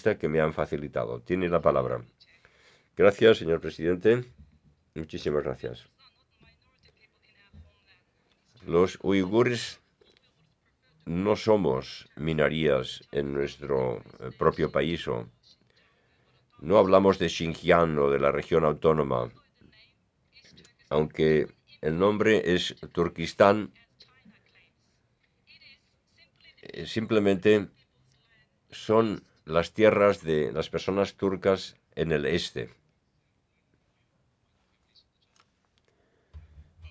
vista que me han facilitado. Tiene la palabra. Gracias, señor presidente. Muchísimas gracias. Los uigures no somos minorías en nuestro propio país. No hablamos de Xinjiang o de la región autónoma. Aunque el nombre es Turquistán, simplemente son las tierras de las personas turcas en el este.